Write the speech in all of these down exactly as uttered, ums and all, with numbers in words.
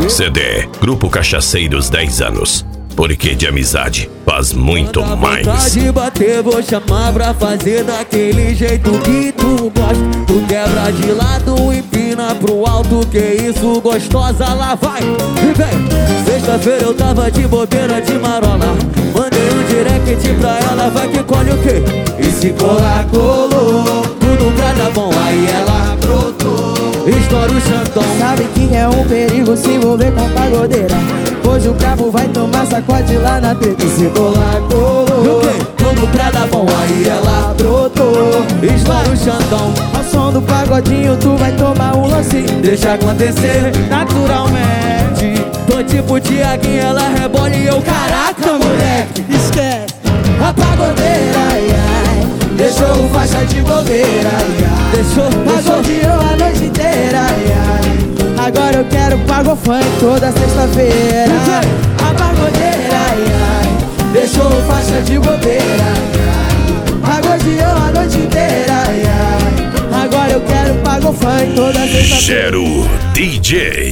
C D Grupo Cachaceiros dez anos. Porque de amizade faz muito mais. Vontade de bater, vou chamar pra fazer daquele jeito que tu gosta. Tu quebra de lado, empina pro alto, que isso, gostosa, lá vai. E vem, sexta-feira eu tava de bobeira, de marola. Mandei um direct pra ela, vai que colhe o quê? E se colar, colou, tudo pra dar bom, aí ela brotou. Estoura o chantão. Sabe que é um perigo se envolver com pagodeira. Hoje o cabo vai tomar sacode lá na treta. E se colar, colou, tudo pra dar bom, aí ela brotou. Estoura o chantão. Ao som do pagodinho tu vai tomar um lance. Deixa acontecer naturalmente. Tô tipo Tiaguinho, ela rebola e eu, caraca, moleque. Esquece a pagodeira, ai, ai. Deixou o faixa de bobeira, ai, ai. Deixou, pagodeou a noite inteira, ai, ai. Agora eu quero pagofunk toda sexta-feira. A pagodeira, ai, ai. Deixou o faixa de bobeira, ai, ai. Pagodeou a noite inteira, ai, ai. Agora eu quero pagofunk toda sexta-feira. Gero D J.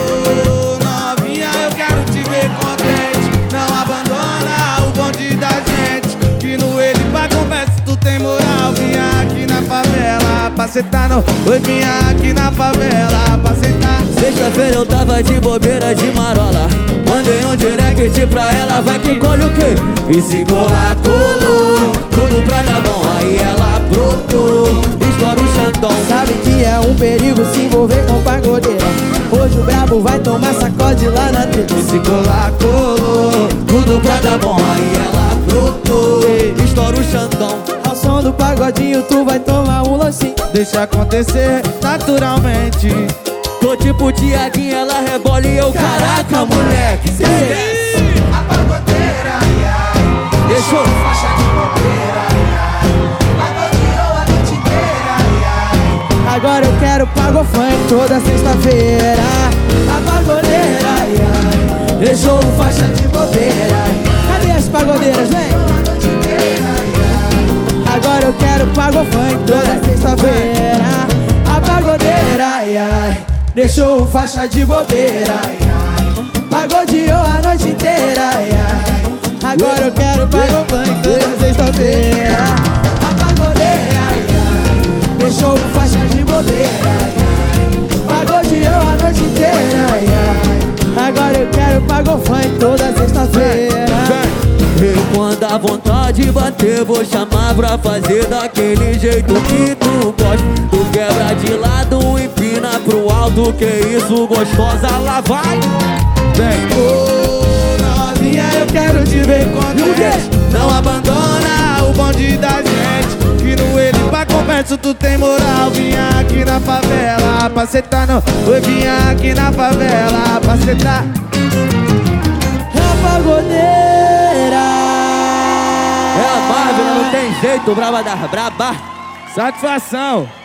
Oh, novinha, eu quero te ver contente. Não abandona o bonde da gente. Que no ele pra conversa tu tem moral. Vinha aqui na favela pra sentar no... Oi, vinha aqui na favela pra sentar. Sexta-feira eu tava de bobeira, de marola. Mandei um direct pra ela, vai que colhe o quê? E se colar, colou, tudo pra dar bom, aí ela brotou. Estoura o chantão. Sabe que é um perigo se envolver com pagodeira. Hoje o brabo vai tomar sacode lá na treta. E se colar, colou, tudo pra dar bom, aí ela brotou. Estoura o chantão. Ao som do pagodinho tu vai tomar um lancinho. Deixa acontecer naturalmente. Tô tipo Tiaguinho, ela rebola e eu, caraca, moleque. Esquece a pagodeira, ai, ai. Deixou faixa de bobeira, ai, ai. Pagodeou a noite inteira, ai, ai. Agora eu quero pagofunk toda sexta-feira. A pagodeira, ai, ai. Deixou faixa de bobeira, ai, ai. Cadê as pagodeiras, vem? A noite inteira, ai, ai. Agora eu quero pagofunk toda sexta-feira. A pagodeira, ai, ai. Deixou faixa de bobeira, ai, ai. Pagodeou a noite inteira, ai, ai. Agora eu quero pagofunk toda sexta-feira. A pagodeira, ai, ai. Deixou faixa de bobeira, ai, ai. Pagodeou a noite inteira, ai, ai. Agora eu quero pagofunk toda sexta-feira. Eu quando a vontade bater, vou chamar pra fazer daquele jeito que tu gosta. Tu quebra de lado, empina pro alto, que isso, gostosa, lá vai. Vem, oh, novinha, eu quero te ver contente. Não abandona o bonde da gente. Que no ele pra conversa tu tem moral. Vinha aqui na favela pra sentar no... Oi, vinha aqui na favela pra sentar. A pagodeira. É a Marvel, não tem jeito, braba das braba. Satisfação.